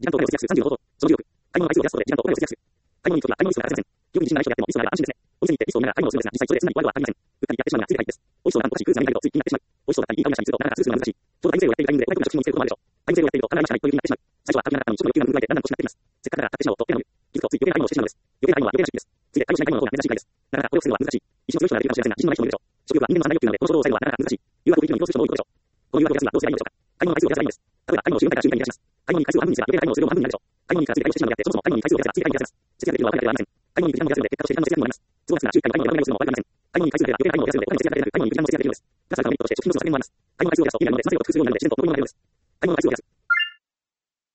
時間とお金を節約する。30の方法。その16。買い物の回数を増やすことで時間とお金を節約する。買い物に行くときは買い物リストがありません。よく自信がない人であってもリストがあれば安心ですね。お店に行ってリストを見ながら買い物をするのですが、実際それで常に終わりはありません。うっかりやってしまうのがついたタイプです。おいしそうな半年空前になるとつい気になってしまう。おいしそうだったりいい香りがしたりするとなかなか数するのが難しい。ちょうどタイムセールをやっているタイミングでお買い物の直進に見つけることもあるでしょう。タイムセールをやっていると必ず今しかないという気になってしまう。最初は買いなかったのにちょっと欲求がぐらいでだんだん欲しくなっています。せっかくなら買ってしまおうと手を伸びる。気づくとつい余計な買い物をしてしまうのです。余計な買い物は余計な出費です。ついで買いをしない買い物の方が珍しいくらいです。なかなかこれをするのは難しい。意志の強い人ならできるかもしれませんが、自信のない人もいるでしょう。食欲は人間の三大欲求なので、この衝動を抑えるのはなかなか難しい。誘惑を生きるのに共通する人も多いことでしょう。この誘惑を減らすにはどうすればいいのでしょうか。買い物の回数を減らせばいいのです。例えば買い物を週4回から週2回に減らします。買い物に回数を半分にすれば余計な買い物をする量も半分になるでしょう。買い物にからついて買いをしてしまうのであって、そもそも買い物に回数を減らせばついで買いに減らせます。節約できるのはお金だけではありません。買い物に行く時間も減らせるので、結果として時間の節約にもなります。都合がつくなら週1回買い物に4回をするのも悪くありません。買い物に回数を減れば余計な買い物を減らせるので、お金の節約だけでなく、買い物に行く時間も節約できるのです。プラスアルファメリットとして食品ロスの削減もあるのです。プラスアルファメリットとして食品ロスの削減が出るのです。買い物に回数を減らすと残り物が減るのです。